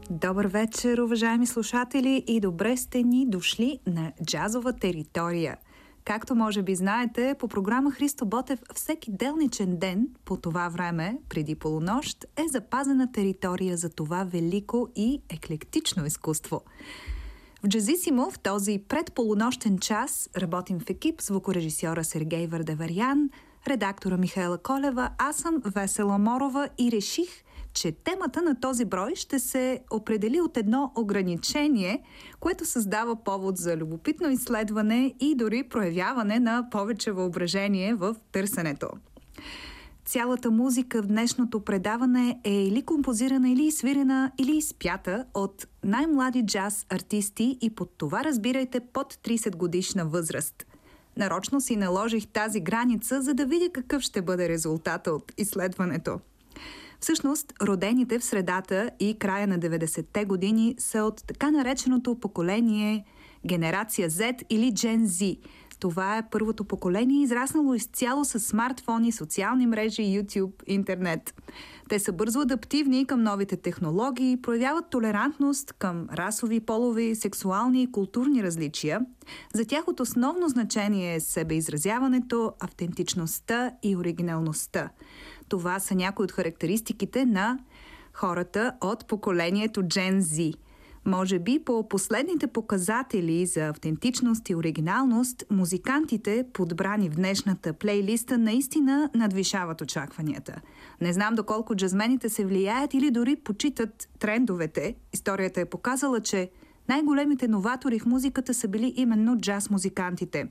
Добър вечер, уважаеми слушатели, и добре сте ни дошли на джазова територия. Както може би знаете, по програма Христо Ботев всеки делничен ден по това време, преди полунощ, е запазена територия за това велико и еклектично изкуство. В Джазисимо в този предполунощен час работим в екип звукорежисьора Сергей Върдеварян, редактора Михаела Колева, аз съм Весела Морова и реших, че темата на този брой ще се определи от едно ограничение, което създава повод за любопитно изследване и дори проявяване на повече въображение в търсенето. Цялата музика в днешното предаване е или композирана, или свирена, или изпята от най-млади джаз артисти и под това разбирайте под 30 годишна възраст. Нарочно си наложих тази граница, за да видя какъв ще бъде резултата от изследването. Всъщност, родените в средата и края на 90-те години са от така нареченото поколение генерация Z или Gen Z. Това е първото поколение, израснало изцяло с смартфони, социални мрежи, YouTube, интернет. Те са бързо адаптивни към новите технологии, проявяват толерантност към расови, полови, сексуални и културни различия. За тях от основно значение е себеизразяването, автентичността и оригиналността. Това са някои от характеристиките на хората от поколението Gen Z. Може би по последните показатели за автентичност и оригиналност, музикантите, подбрани в днешната плейлиста, наистина надвишават очакванията. Не знам доколко джазмените се влияят или дори почитат трендовете. Историята е показала, че най-големите новатори в музиката са били именно джаз-музикантите.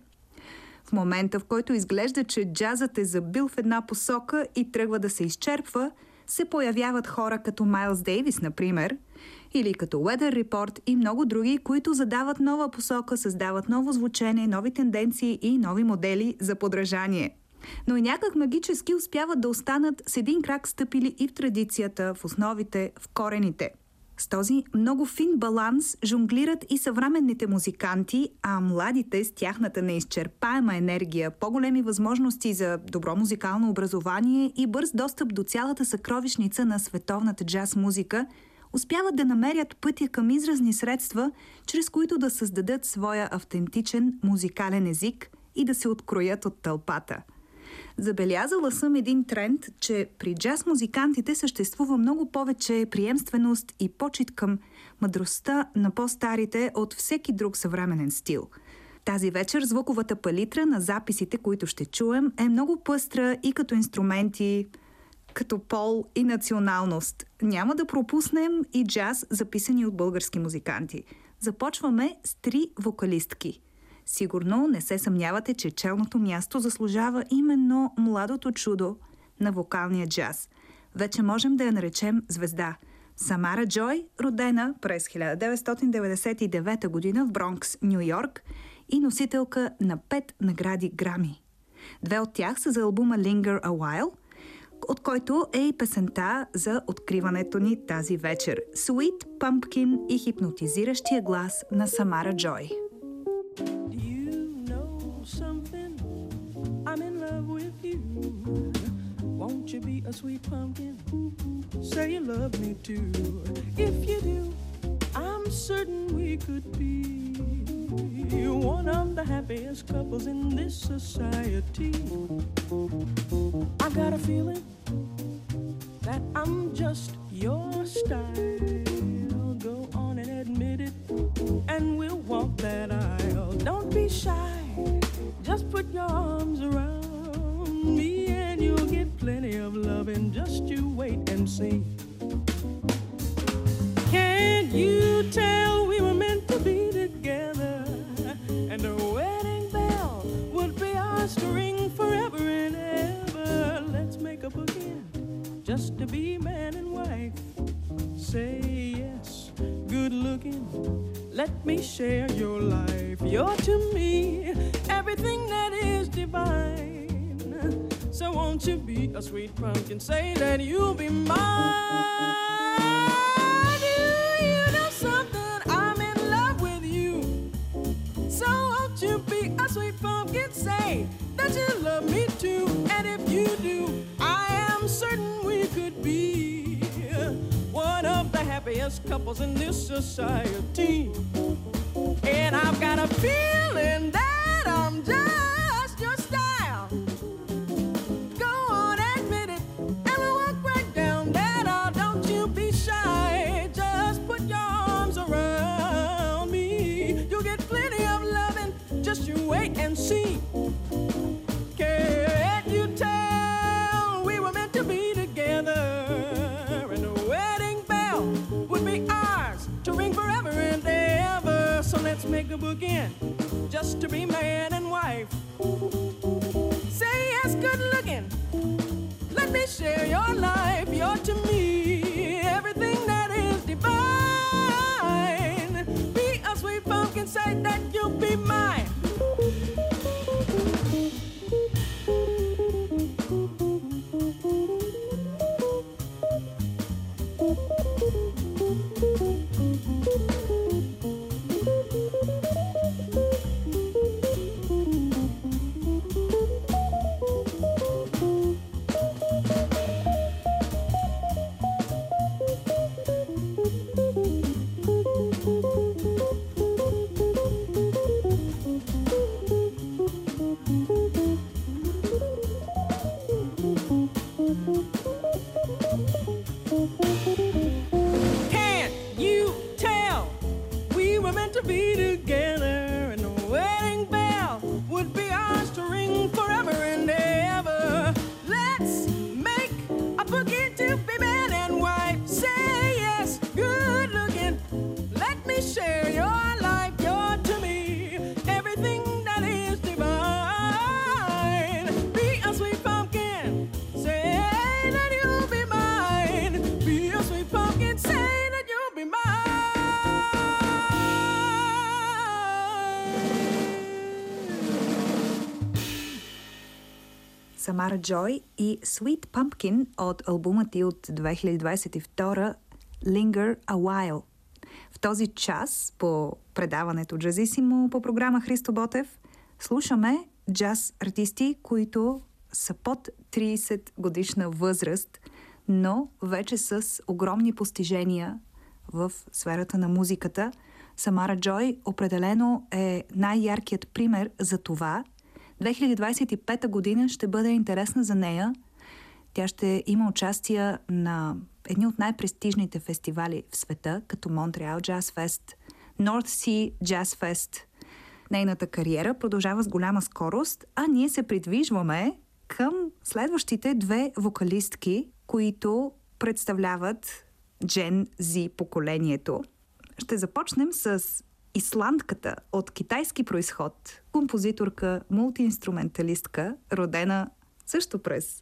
В момента, в който изглежда, че джазът е забил в една посока и тръгва да се изчерпва, се появяват хора като Майлз Дейвис, например, или като Weather Report и много други, които задават нова посока, създават ново звучение, нови тенденции и нови модели за подражание. Но и някак магически успяват да останат с един крак стъпили и в традицията, в основите, в корените. С този много фин баланс жонглират и съвременните музиканти, а младите с тяхната неизчерпаема енергия, по-големи възможности за добро музикално образование и бърз достъп до цялата съкровищница на световната джаз музика успяват да намерят пътя към изразни средства, чрез които да създадат своя автентичен музикален език и да се откроят от тълпата. Забелязала съм един тренд, че при джаз-музикантите съществува много повече приемственост и почит към мъдростта на по-старите от всеки друг съвременен стил. Тази вечер звуковата палитра на записите, които ще чуем, е много пъстра и като инструменти, като пол и националност. Няма да пропуснем и джаз, записани от български музиканти. Започваме с 3 вокалистки. Сигурно не се съмнявате, че челното място заслужава именно младото чудо на вокалния джаз. Вече можем да я наречем звезда. Самара Джой, родена през 1999 година в Бронкс, Ню Йорк и носителка на 5 награди Грами. 2 от тях са за албума Linger a While, от който е и песента за откриването ни тази вечер. Sweet Pumpkin и хипнотизиращия глас на Самара Джой. I'm in love with you. Won't you be a sweet pumpkin? Say you love me too. If you do, I'm certain we could be one of the happiest couples in this society. I got a feeling that I'm just your style. Go on and admit it, and we'll walk that aisle. Don't be shy. Just put your arms around me and you'll get plenty of loving. Just you wait and see. Can't you tell we were meant to be together? And a wedding bell would be ours to ring forever and ever. Let's make up again, just to be man and wife. Say yes, good looking. Let me share your life. You're to me everything that is divine. So won't you be a sweet pumpkin? Say that you'll be mine. You know something? I'm in love with you. So won't you be a sweet pumpkin? Say that you love me too. And if you do, I am certain we could be one of the happiest happiest couples in this society. And I've got a feeling that I'm just your style. Go on, admit it, and we'll walk right down that aisle. Don't you be shy, just put your arms around me. You'll get plenty of loving, just you wait and see. Can't you tell we were meant to be together? And the wedding bell would be ours to ring forever and ever. So let's make a bookend just to be man and wife. Say yes, good looking. Let me share your life. You're to me everything that is divine. Be a sweet pumpkin, say that you'll be mine. Самара Джой и Sweet Pumpkin от албума ти от 2022 Linger a While. В този час по предаването Джазисимо по програма Христо Ботев слушаме джаз артисти, които са под 30 годишна възраст, но вече с огромни постижения в сферата на музиката. Самара Джой определено е най-яркият пример за това. 2025 година ще бъде интересна за нея. Тя ще има участие на едни от най-престижните фестивали в света, като Montreal Jazz Fest, North Sea Jazz Fest. Нейната кариера продължава с голяма скорост, а ние се придвижваме към следващите две вокалистки, които представляват Gen Z поколението. Ще започнем с исландката от китайски произход, композиторка, мултиинструменталистка, родена също през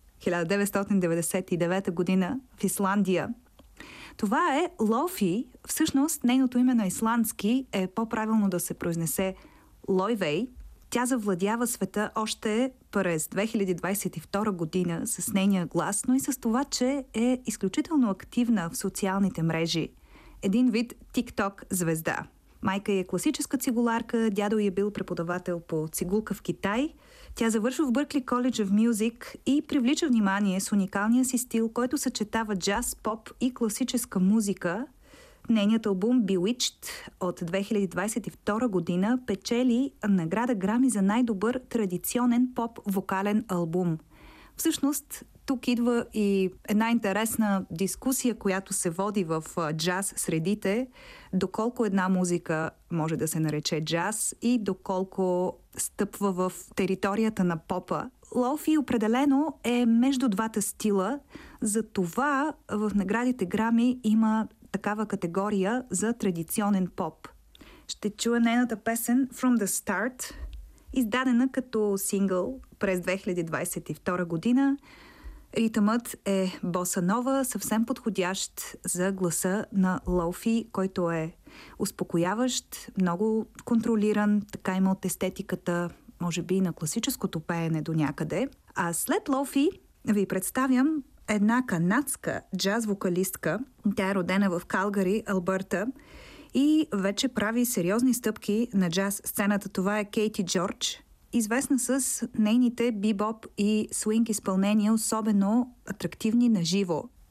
1999 година в Исландия. Това е Лофи. Всъщност, нейното име на исландски е по-правилно да се произнесе Лойвей. Тя завладява света още през 2022 година с нейния глас, но и с това, че е изключително активна в социалните мрежи. Един вид TikTok звезда. Майка е класическа цигуларка, дядо й е бил преподавател по цигулка в Китай. Тя завършва в Berklee College of Music и привлича внимание с уникалния си стил, който съчетава джаз, поп и класическа музика. Нейният албум Bewitched от 2022 година печели награда Грами за най-добър традиционен поп-вокален албум. Всъщност, тук идва и една интересна дискусия, която се води в джаз средите, доколко една музика може да се нарече джаз и доколко стъпва в територията на попа. Лофи определено е между двата стила, затова в наградите Грами има такава категория за традиционен поп. Ще чуя нейната песен From the Start, издадена като сингъл през 2022 година. Ритъмът е боса нова, съвсем подходящ за гласа на Лофи, който е успокояващ, много контролиран, така има от естетиката, може би на класическото пеене до някъде. А след Лофи ви представям една канадска джаз-вокалистка. Тя е родена в Калгари, Алберта и вече прави сериозни стъпки на джаз сцената. Това е Кейти Джордж, известна с нейните бибоп и свинг изпълнения, особено атрактивни на живо.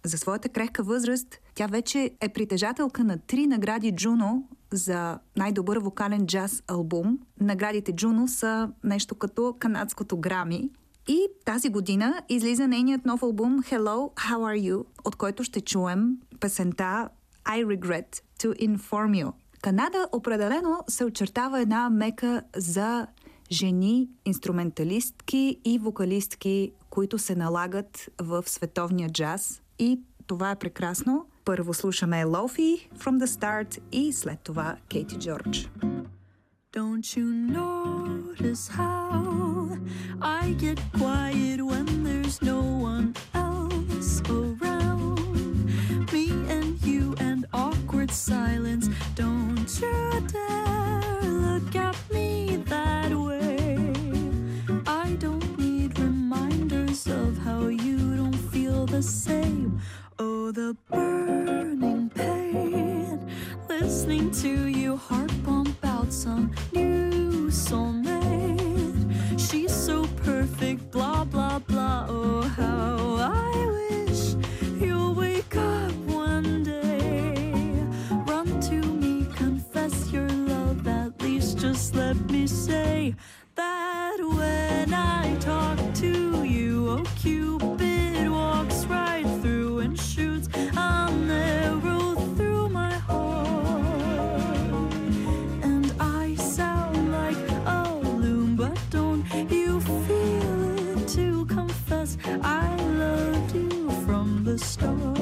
За своята крехка възраст тя вече е притежателка на 3 награди Джуно за най-добър вокален джаз албум. Наградите Джуно са нещо като канадското Грами. И тази година излиза нейният нов албум Hello, How Are You, от който ще чуем песента I Regret to Inform You. Канада определено се очертава една мека за жени, инструменталистки и вокалистки, които се налагат в световния джаз. И това е прекрасно. Първо слушаме Lofi from the Start и след това Кейти Джордж. Don't you notice how I get quiet when there's no one else around? Me and you and awkward silence. Don't you dare look at me that way. I don't need reminders of how you don't feel the same. Oh, the burning pain, listening to you heart pump out some new soulmate. She's so perfect, blah, blah, blah. Oh, how I wish you'll wake up one day. Run to me, confess your love, at least just let me say that when I talk to you, oh, Cupid walks right through and shoots an arrow through my heart. And I sound like a loon, but don't you feel it to confess I loved you from the start?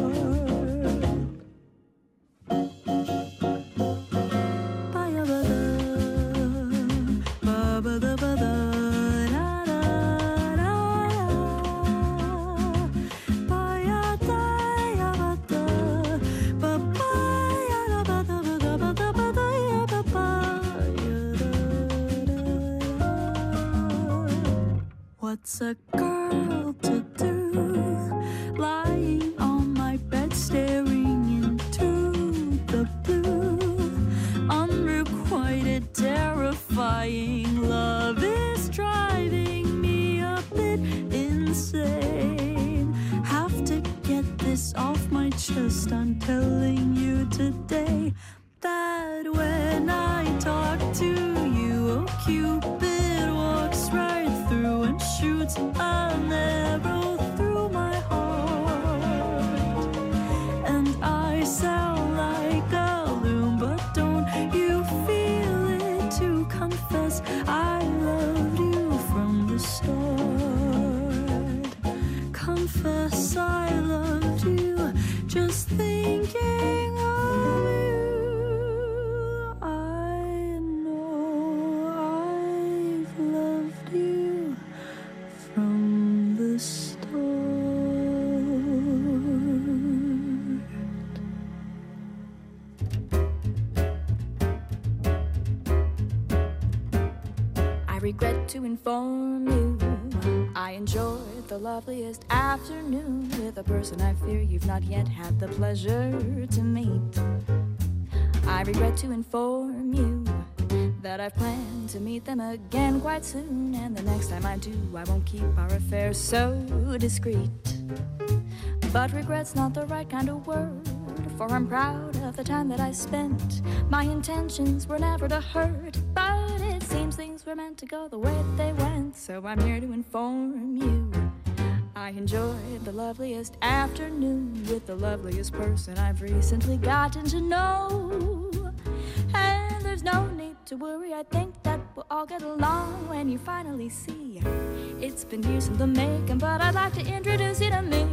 What's a girl to do, lying on my bed staring into the blue? Unrequited, terrifying love is driving me a bit insane. Have to get this off my chest, I'm telling you today that when I talk to you, oh, Cupid walks right through and shoots an arrow through my heart. And I sound like a loon, but don't you feel it to confess I loved you from the start? Confess I loved you, just thinking of you. I know I've loved you from the start. I regret to inform you I enjoyed the loveliest afternoon with a person I fear you've not yet had the pleasure to meet. I regret to inform you that I've planned to meet them again quite soon, and the next time I do, I won't keep our affair so discreet. But regret's not the right kind of word, for I'm proud of the time that I spent. My intentions were never to hurt, but it seems things were meant to go the way they went, so I'm here to inform you I enjoyed the loveliest afternoon with the loveliest person I've recently gotten to know. And there's no need to worry, I think that we'll all get along when you finally see. It's been years in the making, but I'd like to introduce you to me.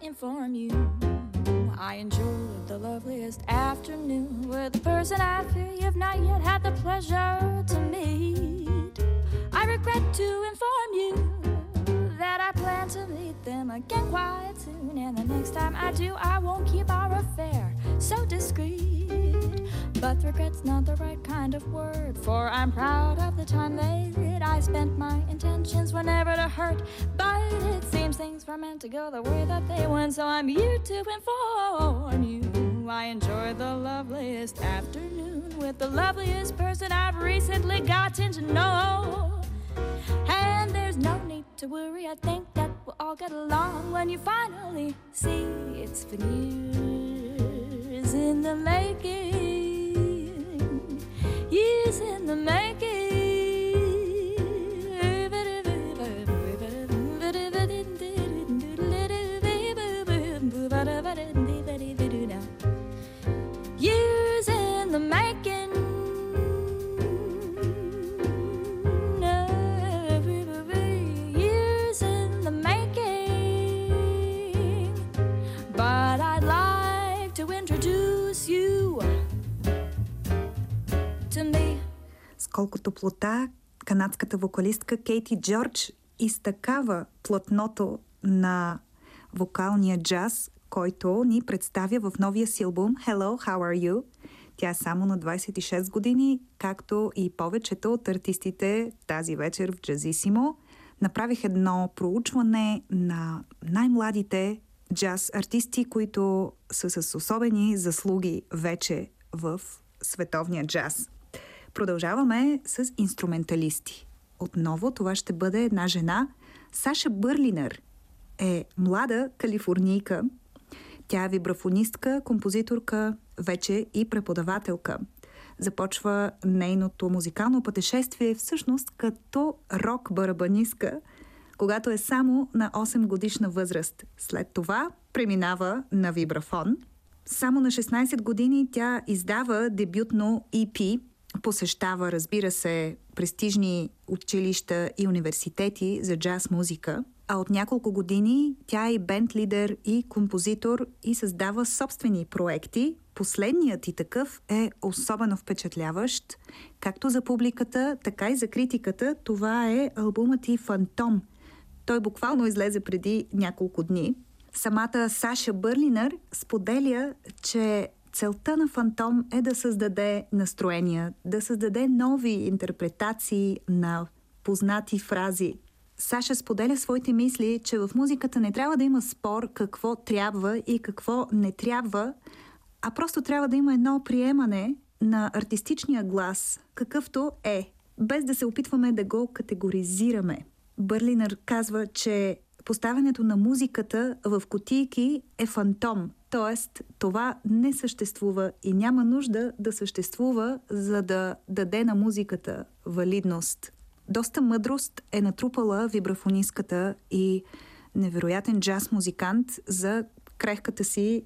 inform you I enjoyed the loveliest afternoon with the person I fear you've not yet had the pleasure to meet. I regret to inform you that I plan to meet them again quite soon, and the next time I do, I won't keep our affair so discreet. But regret's not the right kind of word, for I'm proud of the time that I spent. My intentions were never to hurt, but it seems things were meant to go the way that they went, so I'm here to inform you I enjoyed the loveliest afternoon with the loveliest person I've recently gotten to know. And there's no need to worry, I think that we'll all get along when you finally see it's been years in the making, years in the making. Years in the making. Years in the making. But I'd like to introduce you to me. С колко топлота канадската вокалистка Кейти Джордж изтъкава плътното на вокалния джаз, който ни представя в новия си албум Hello, How Are You? Тя е само на 26 години, както и повечето от артистите тази вечер в Джазисимо. Направих едно проучване на най-младите джаз артисти, които са с особени заслуги вече в световния джаз. Продължаваме с инструменталисти. Отново това ще бъде една жена. Саша Бърлинер е млада калифорнийка. Тя е вибрафонистка, композиторка, вече и преподавателка. Започва нейното музикално пътешествие всъщност като рок-барабанистка, когато е само на 8 годишна възраст. След това преминава на вибрафон. Само на 16 години тя издава дебютно EP, посещава, разбира се, престижни училища и университети за джаз музика, а от няколко години тя е и бенд лидер и композитор и създава собствени проекти. Последният и такъв е особено впечатляващ, както за публиката, така и за критиката. Това е албумът и Фантом. Той буквално излезе преди няколко дни. Самата Саша Бърлинер споделя, че целта на Фантом е да създаде настроения, да създаде нови интерпретации на познати фрази. Саша споделя своите мисли, че в музиката не трябва да има спор какво трябва и какво не трябва, а просто трябва да има едно приемане на артистичния глас, какъвто е, без да се опитваме да го категоризираме. Бърлинер казва, че поставянето на музиката в кутийки е фантом, т.е. това не съществува и няма нужда да съществува, за да даде на музиката валидност. Доста мъдрост е натрупала вибрафонистката и невероятен джаз музикант за крехката си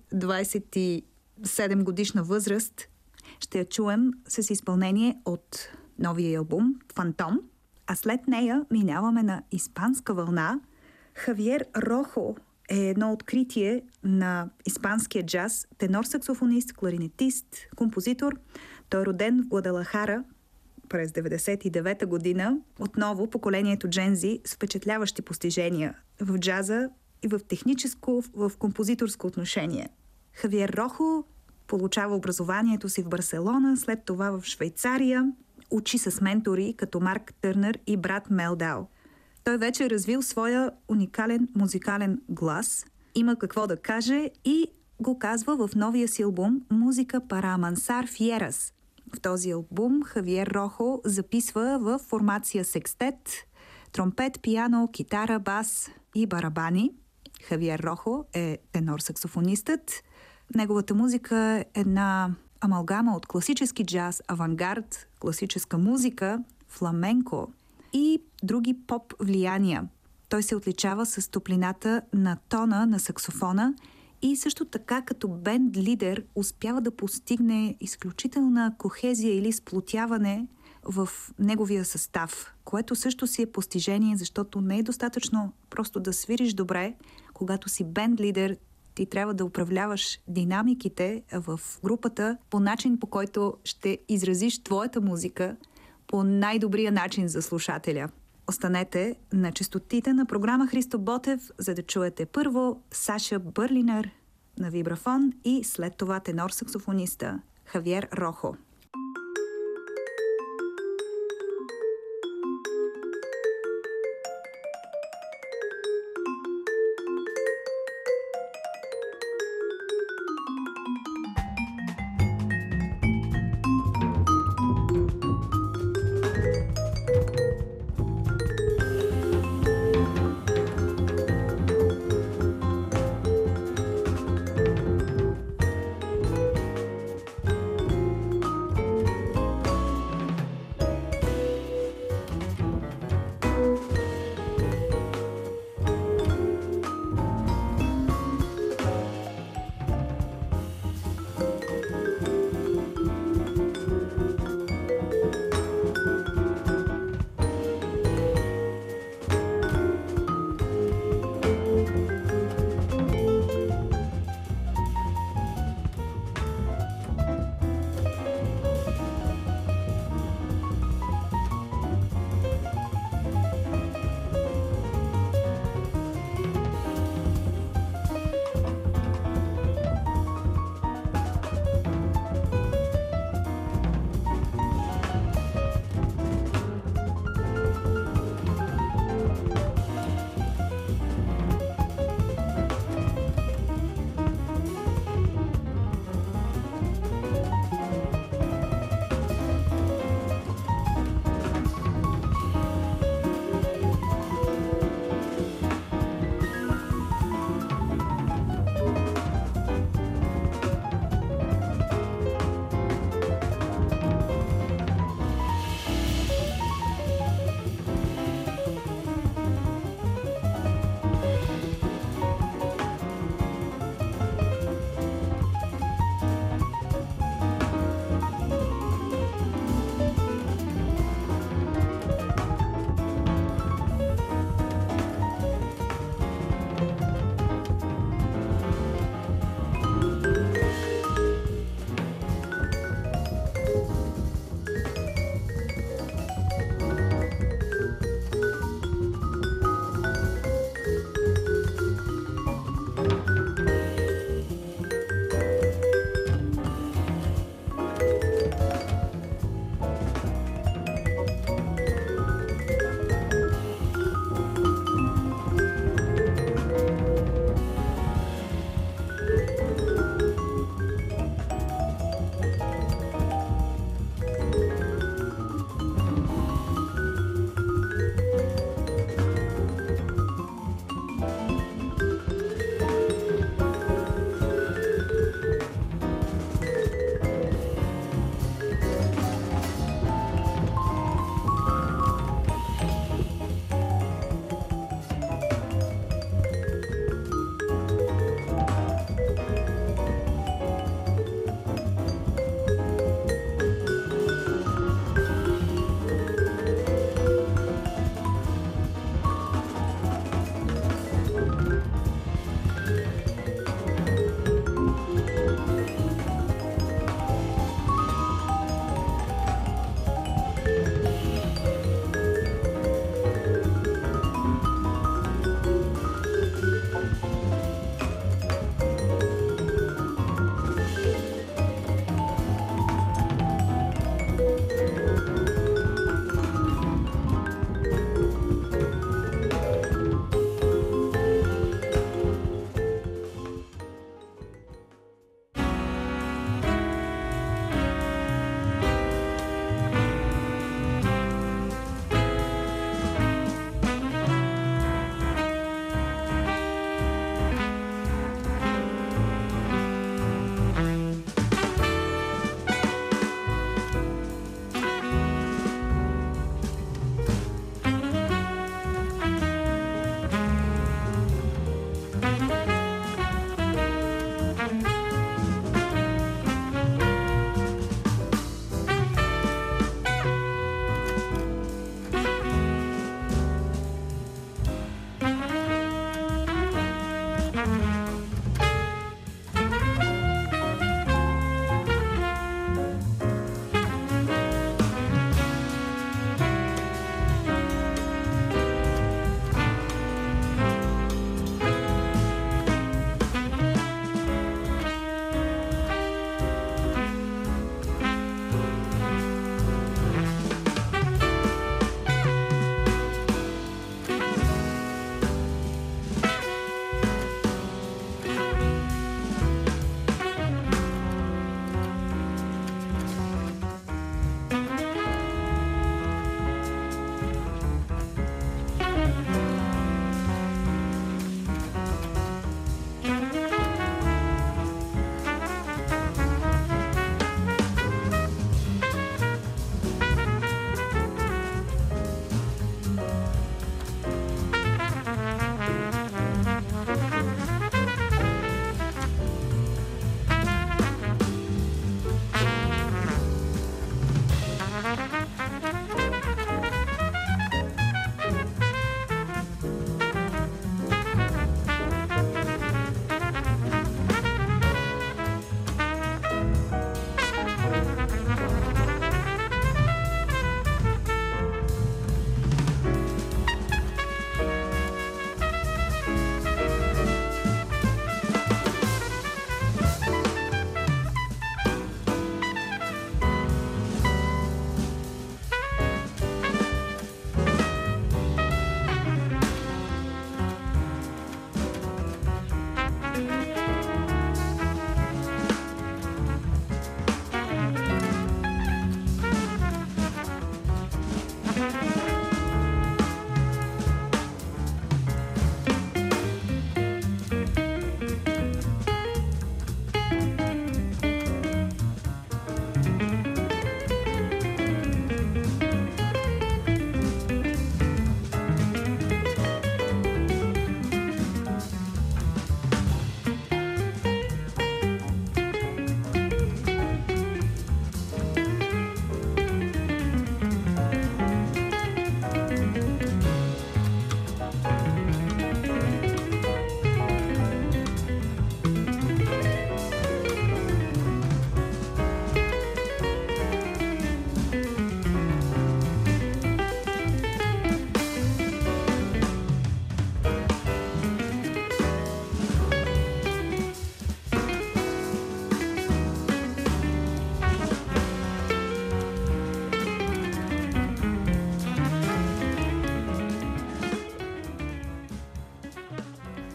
27 годишна възраст. Ще я чуем с изпълнение от новия албум Фантом, а след нея минаваме на испанска вълна. Хавиер Рохо е едно откритие на испанския джаз, тенор-саксофонист, кларинетист, композитор. Той е роден в Гвадалахара през 1999 година. Отново поколението джензи с впечатляващи постижения в джаза и в техническо, в композиторско отношение. Хавиер Рохо получава образованието си в Барселона, след това в Швейцария, учи с ментори като Марк Търнър и брат Мелдау. Той вече е развил своя уникален музикален глас, има какво да каже и го казва в новия си албум «Музика para amansar fieras». В този албум Хавиер Рохо записва в формация секстет, тромпет, пиано, китара, бас и барабани. Хавиер Рохо е тенор-саксофонистът. Неговата музика е една амалгама от класически джаз, авангард, класическа музика, фламенко и други поп влияния. Той се отличава с топлината на тона на саксофона и също така като бенд лидер успява да постигне изключителна кохезия или сплотяване в неговия състав, което също си е постижение, защото не е достатъчно просто да свириш добре, когато си бенд лидер, Ти трябва да управляваш динамиките в групата по начин, по който ще изразиш твоята музика по най-добрия начин за слушателя. Останете на честотите на програма Христо Ботев, за да чуете първо Саша Бърлинер на вибрафон и след това тенор-саксофониста Хавиер Рохо.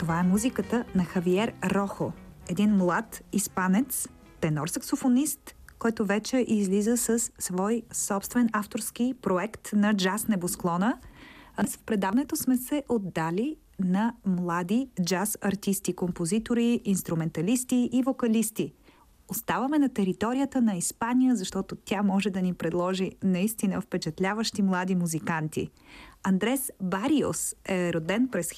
Това е музиката на Хавиер Рохо, един млад испанец, тенор-саксофонист, който вече излиза с свой собствен авторски проект на джаз небосклона. В предаването сме се отдали на млади джаз артисти, композитори, инструменталисти и вокалисти. Оставаме на територията на Испания, защото тя може да ни предложи наистина впечатляващи млади музиканти. Андрес Бариос е роден през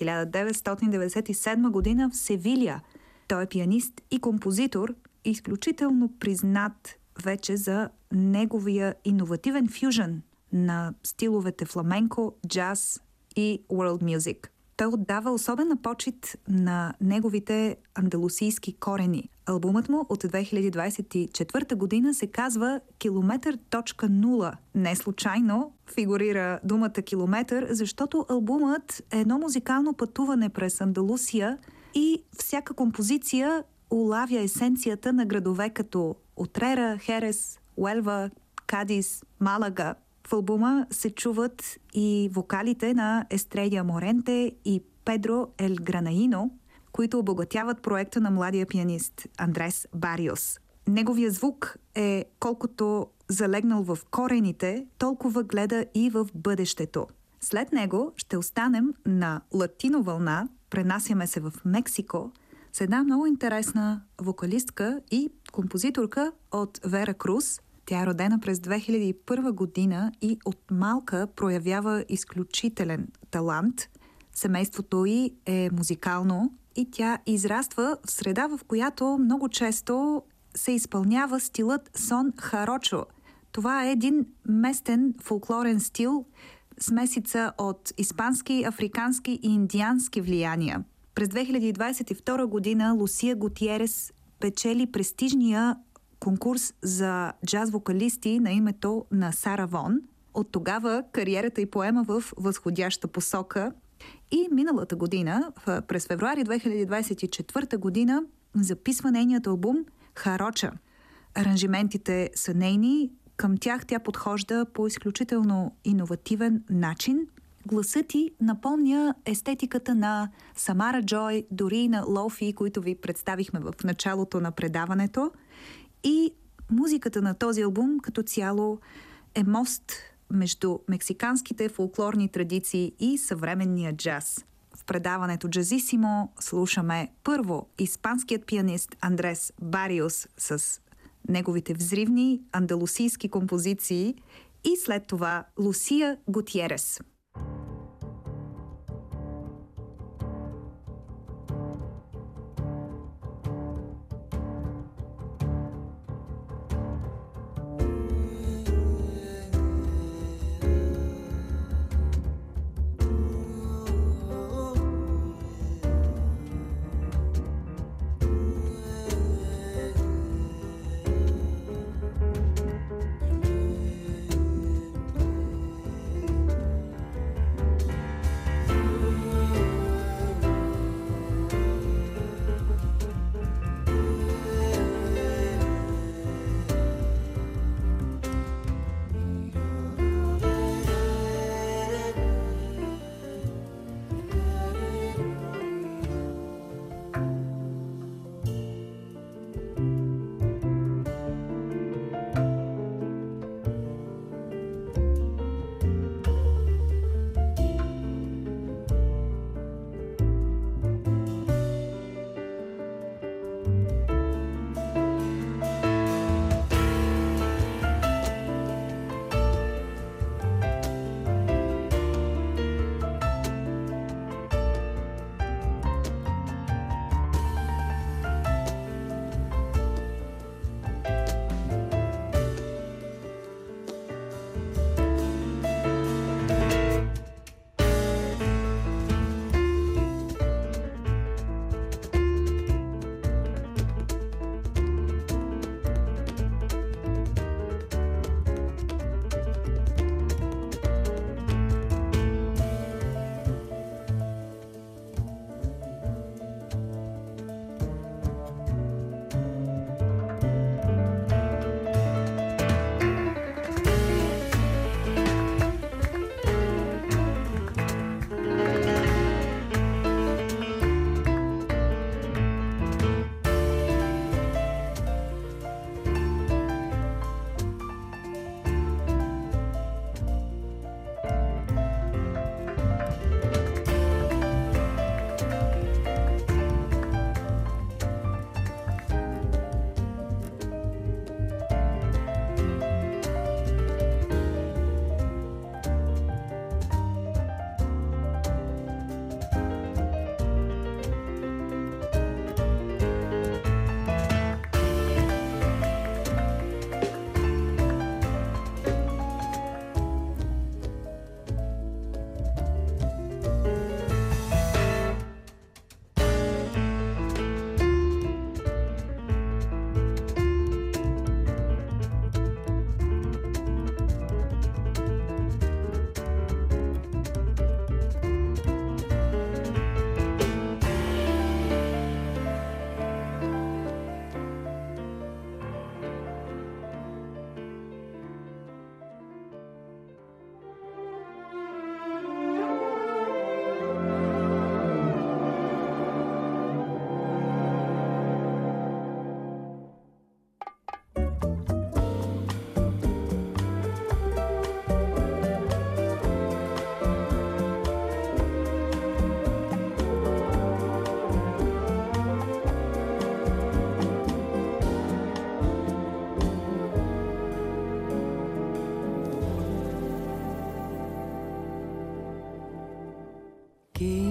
1997 година в Севиля. Той е пианист и композитор, изключително признат вече за неговия иновативен фюжън на стиловете фламенко, джаз и world music. Той отдава особена почит на неговите андалусийски корени. Албумът му от 2024 година се казва Километър.0. Не случайно фигурира думата километър, защото албумът е едно музикално пътуване през Андалусия и всяка композиция улавя есенцията на градове като Утрера, Херес, Уелва, Кадис, Малага. В албума се чуват и вокалите на Естрелия Моренте и Педро Ел Гранаино, които обогатяват проекта на младия пианист Андрес Бариос. Неговия звук е колкото залегнал в корените, толкова гледа и в бъдещето. След него ще останем на латино вълна, пренасяме се в Мексико, с една много интересна вокалистка и композиторка от Вера Круз. Тя е родена през 2001 година и от малка проявява изключителен талант. Семейството й е музикално и тя израства в среда, в която много често се изпълнява стилът сон харочо. Това е един местен фолклорен стил, смесица от испански, африкански и индиански влияния. През 2022 година Лусия Гутиерес печели престижния конкурс за джаз-вокалисти на името на Сара Вон. От тогава кариерата й поема в възходяща посока и миналата година, през февруари 2024 година, записва нейният албум Хароча. Аранжиментите са нейни, към тях тя подхожда по изключително иновативен начин. Гласът ти напомня естетиката на Самара Джой, дори и на Лофи, които ви представихме в началото на предаването. И музиката на този албум като цяло е мост между мексиканските фолклорни традиции и съвременния джаз. В предаването Джазисимо слушаме първо испанският пианист Андрес Бариос с неговите взривни андалусийски композиции и след това Лусия Гутиерес.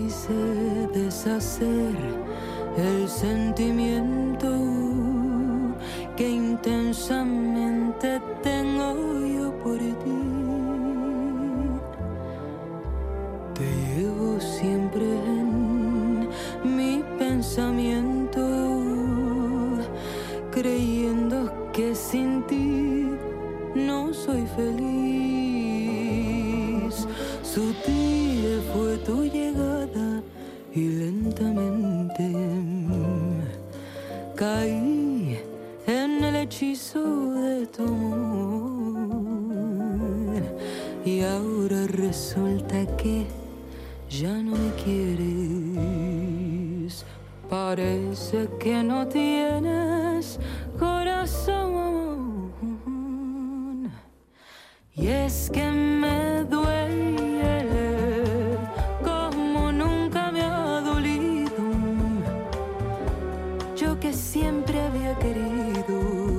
quise deshacer el sentimiento que intensamente tengo yo por ti. Te llevo siempre en mi pensamiento, creyendo que sin ti no soy feliz. Sutil fue tu llegada y lentamente caí en el hechizo de tu amor. Y ahora resulta que ya no me quieres. Parece que no tienes corazón. Y es que me duele como nunca me ha dolido. Yo que siempre había querido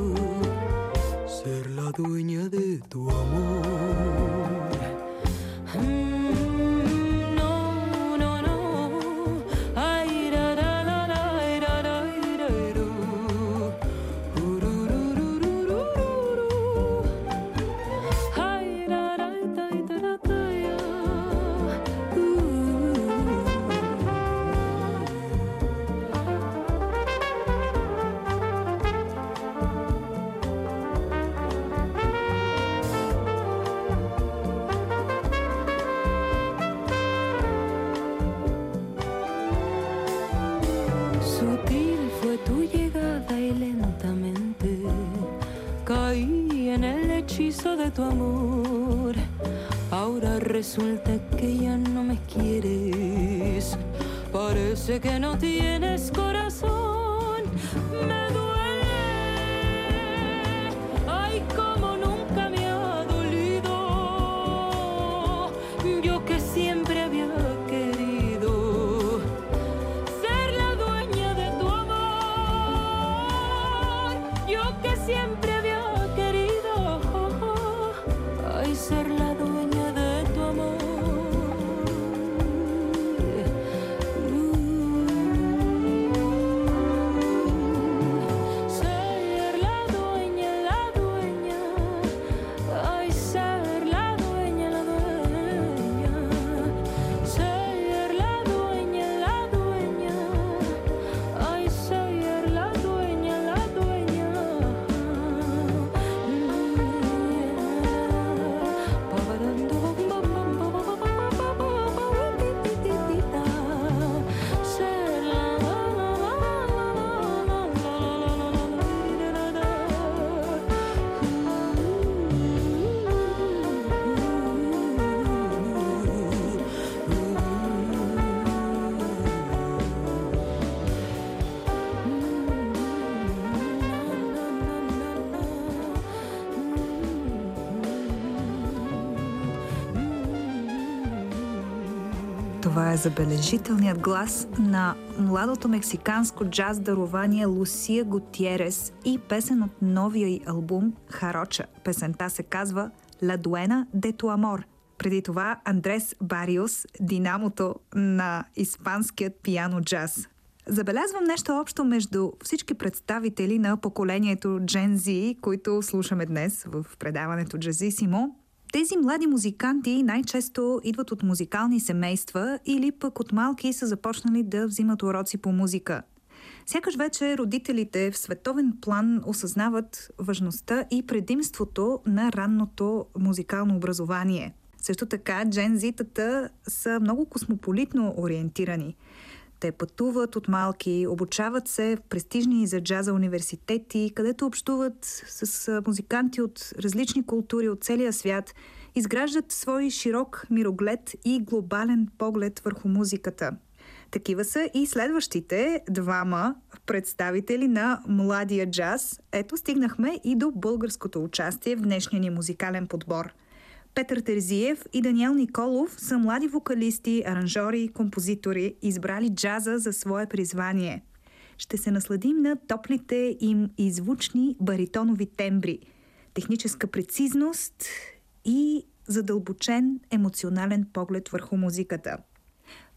ser la dueña de tu amor. Sutil fue tu llegada y lentamente caí en el hechizo de tu amor. Ahora resulta que ya no me quieres. Parece que no tienes corazón. Me duele, ay, como nunca me ha dolido. Yo que siempre había querido ser la dueña de tu amor. Yo que siempre había querido, ay, ser la dueña de tu amor. Ser la dueña, ay, ser la dueña, ser la dueña, ay, ser la dueña, Това е забележителният глас на младото мексиканско джаз дарование Лусия Гутиерес и песен от новия й албум Хароча. Песента се казва La Duena de tu Amor. Преди това Андрес Бариос, динамото на испанският пиано джаз. Забелязвам нещо общо между всички представители на поколението Gen Z, които слушаме днес в предаването Джазисимо. Тези млади музиканти най-често идват от музикални семейства или пък от малки са започнали да взимат уроци по музика. Сякаш вече родителите в световен план осъзнават важността и предимството на ранното музикално образование. Също така, Gen Z-тата са много космополитно ориентирани. Те пътуват от малки, обучават се в престижни за джаза университети, където общуват с музиканти от различни култури от целия свят, изграждат свой широк мироглед и глобален поглед върху музиката. Такива са и следващите двама представители на младия джаз. Ето, стигнахме и до българското участие в днешния ни музикален подбор. Петър Терзиев и Даниел Николов са млади вокалисти, аранжори и композитори, избрали джаза за свое призвание. Ще се насладим на топлите им и звучни баритонови тембри, техническа прецизност и задълбочен емоционален поглед върху музиката.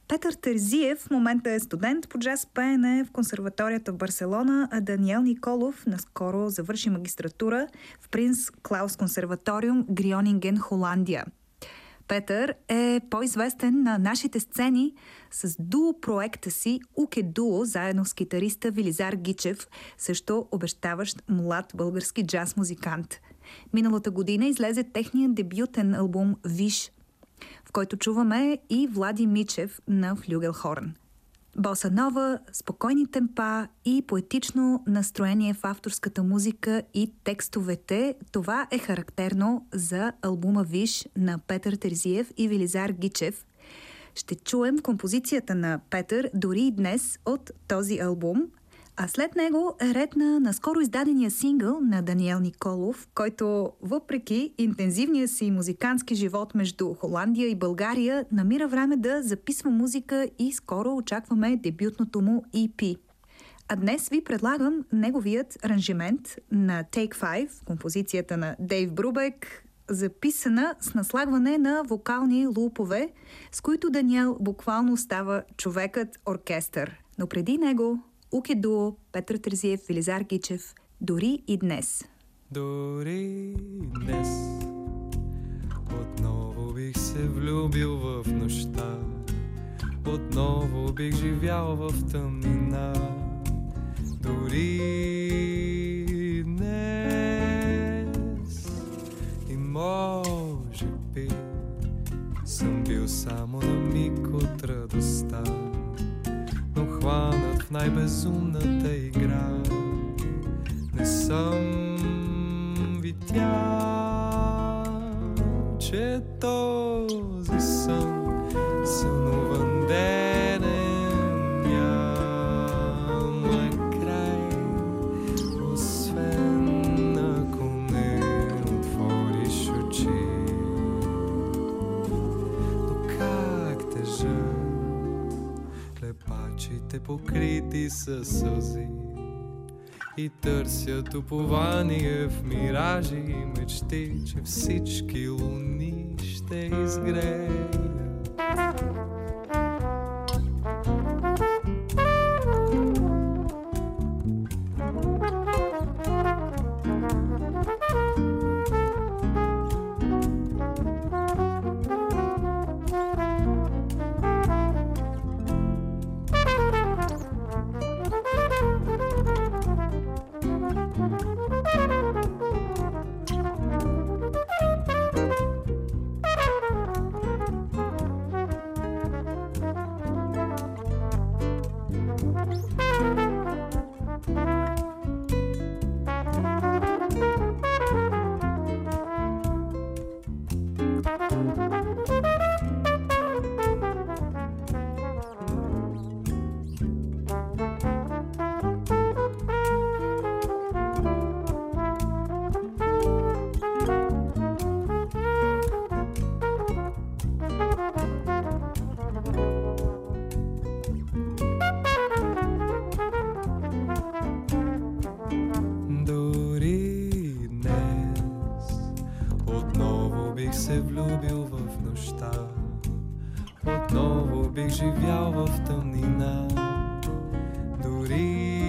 Петър Терзиев в момента е студент по джаз пеене в консерваторията в Барселона, а Даниел Николов наскоро завърши магистратура в Принц Клаус консерваториум Грионинген, Холандия. Петър е по-известен на нашите сцени с дуо-проекта си Уке Дуо, заедно с китариста Велизар Гичев, също обещаващ млад български джаз музикант. Миналата година излезе техният дебютен албум «Виж», в който чуваме и Влади Мичев на флюгелхорн. Боса нова, спокойни темпа и поетично настроение в авторската музика и текстовете, това е характерно за албума «Виж» на Петър Терзиев и Велизар Гичев. Ще чуем композицията на Петър дори и днес от този албум, а след него е ред на наскоро издадения сингъл на Даниел Николов, който въпреки интензивния си музикантски живот между Холандия и България, намира време да записва музика и скоро очакваме дебютното му EP. А днес ви предлагам неговият аранжимент на Take 5, композицията на Дейв Брубек, записана с наслагване на вокални лупове, с които Даниел буквално става човекът-оркестър. Но преди него Уке Дуо, Петър Терзиев, Велизар Гичев, дори и днес. Дори днес отново бих се влюбил в нощта, отново бих живял в тъмнина. Дори днес и може би съм бил само на миг от радостта, но хванат в най-безумната игра. Не съм видял, че този сънуван ден няма край, освен ако не отвориш очи. Но как тежат клепачите, покрити със сълзи, и търсят упование в миражи и мечти, че всички луни ще изгреят. се влюбил в нощта, отново бих живял в тъмнина. Дори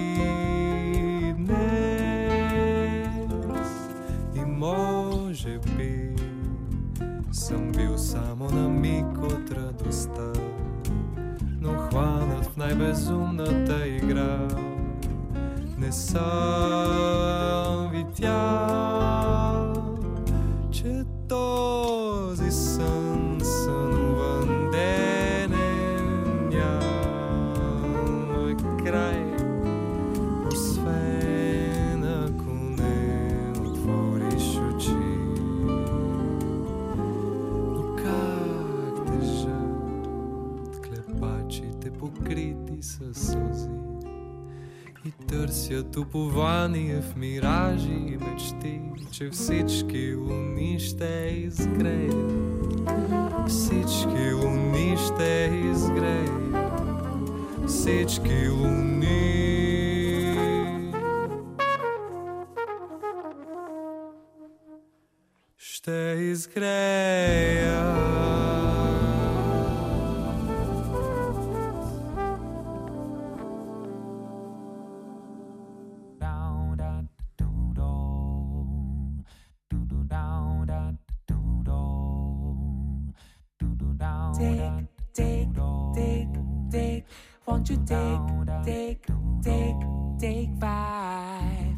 днес и може би съм бил само на миг от радостта, но хванат в най-безумната игра. Не съм видял, че този сънуван ден няма край, освен ако не отвориш очи. Но как тежат клепачите, покрити със сълзи, и търсят упование в миражи и мечти, че всички луни ще изгреят. Всички луни ще изгреят. Всички луни ще изгреят. Won't you take five?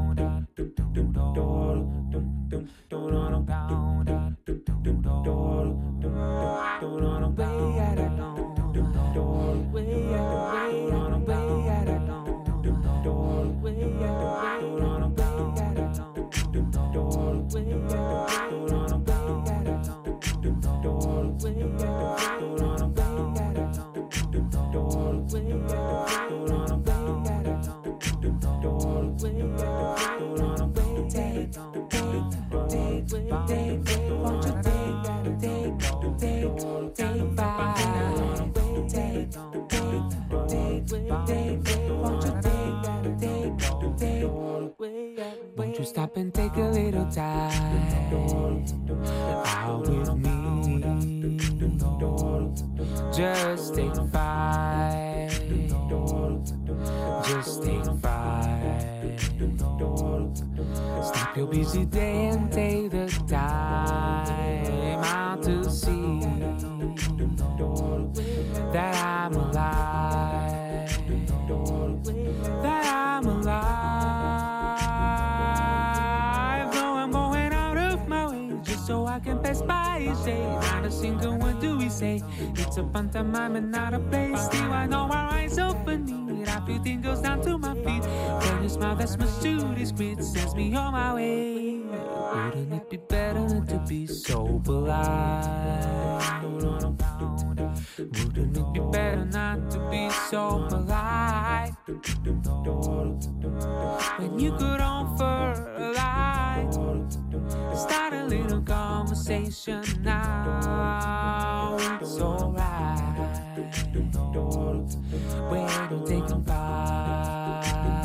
Won't you stop and take a little time out with me? Just take five. Just take five. Stop your busy day and take the time out to see that I'm alive. That I'm alive. Though I'm going out of my way just so I can pass by each day. Not a single word do we say. It's a pantomime and not a play. Still I know our eyes open me. I feel things goes down to my feet. When you smile, that's much too discreet. Sends me on my way. Wouldn't it be better than to be so polite? Wouldn't it be better not to be so polite? When you could offer a light, start a little conversation now. It's alright. When you're taking part.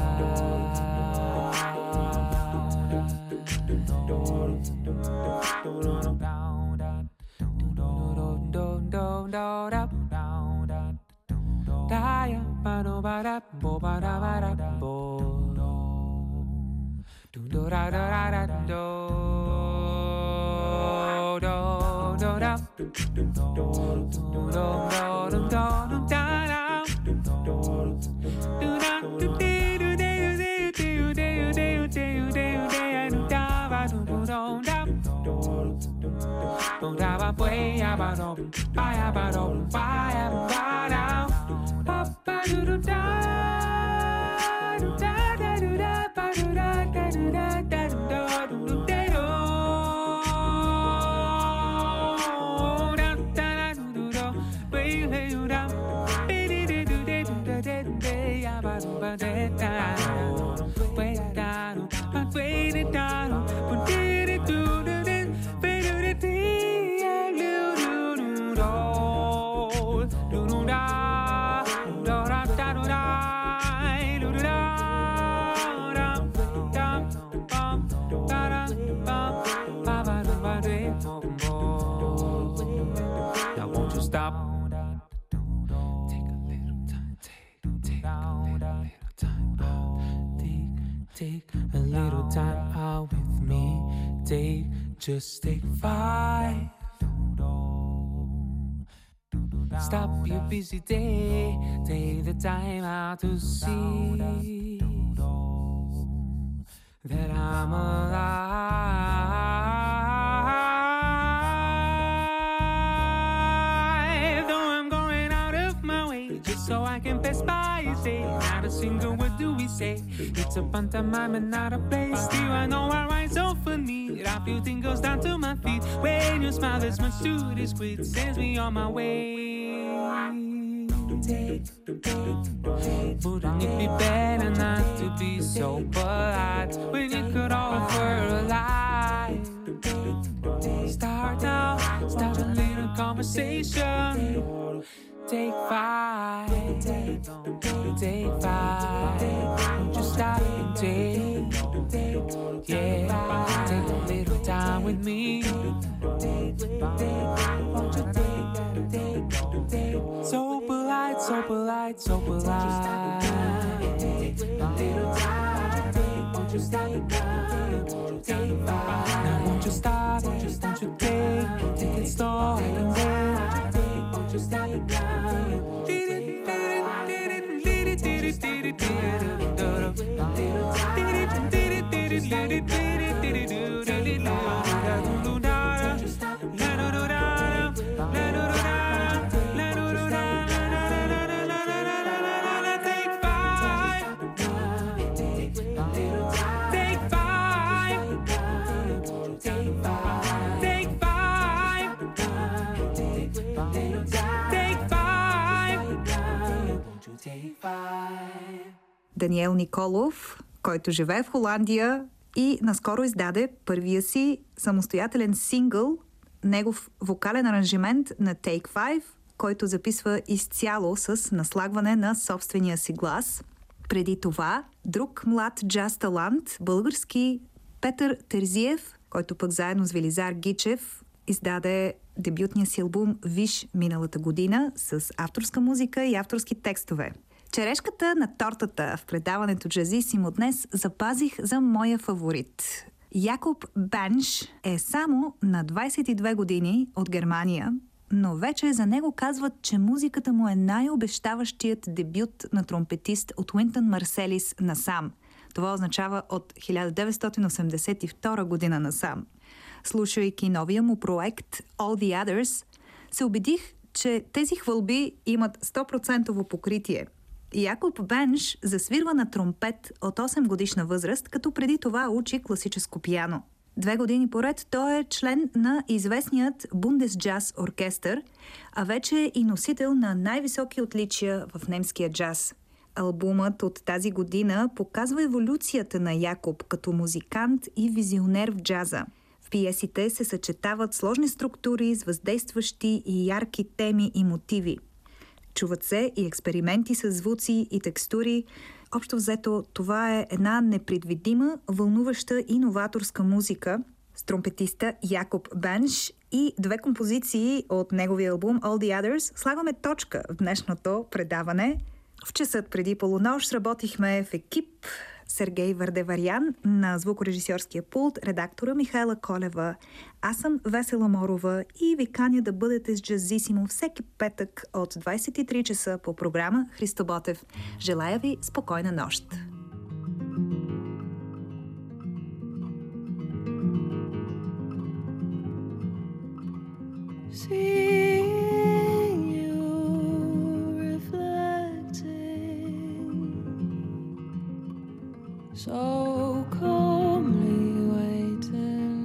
Now won't you stop? Take a little time, take a little time out. Take a little time out with me. Just take five. Stop your busy day. Take the time out to see that I'm alive. Though I'm going out of my way just so I can pass by each day. Not a single word do we say. It's a pantomime and not a play. Still I know our eyes open me. I feel things goes down to my feet. When you smile, there's much to discreet. Sends me on my way. Wouldn't it be better not to be so polite when you could offer a light? Start now, start a little conversation. Take five, take five. Won't you stop and take a little time with me. Won't you so polite, so polite, so polite. Take a little time, won't you stop and take five. Now won't you stop, won't you take it slow and then won't you stop and Даниел Николов, който живее в Холандия и наскоро издаде първия си самостоятелен сингъл, негов вокален аранжимент на Take 5, който записва изцяло с наслагване на собствения си глас. Преди това друг млад джаз талант, български Петър Терзиев, който пък заедно с Велизар Гичев издаде дебютния си албум «Виж» миналата година с авторска музика и авторски текстове. Черешката на тортата в предаването Джазисимо днес запазих за моя фаворит. Якоб Бенш е само на 22 години от Германия, но вече за него казват, че музиката му е най-обещаващият дебют на тромпетист от Уинтън Марселис насам. Това означава от 1982 година насам. Слушайки новия му проект All the Others, се убедих, че тези хвалби имат 100% покритие. Якоб Бенш засвирва на тромпет от 8 годишна възраст, като преди това учи класическо пиано. 2 години поред той е член на известният Бундесджаз оркестър, а вече е и носител на най-високи отличия в немския джаз. Албумът от тази година показва еволюцията на Якоб като музикант и визионер в джаза. В пиесите се съчетават сложни структури с въздействащи и ярки теми и мотиви. Чуват се и експерименти с звуци и текстури. Общо взето, това е една непредвидима, вълнуваща и новаторска музика с тромпетиста Якоб Бенш и 2 композиции от неговия албум All the Others. Слагаме точка в днешното предаване. В часът преди полунощ работихме в екип. Сергей Вардеварян на звукорежисьорския пулт, редактора Михайла Колева. Аз съм Весела Морова и ви каня да бъдете с Джазисимо всеки петък от 23 часа по програма Христо Ботев. Желая ви спокойна нощ! So calmly waiting,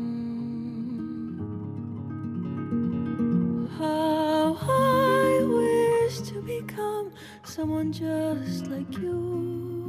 how I wish to become someone just like you.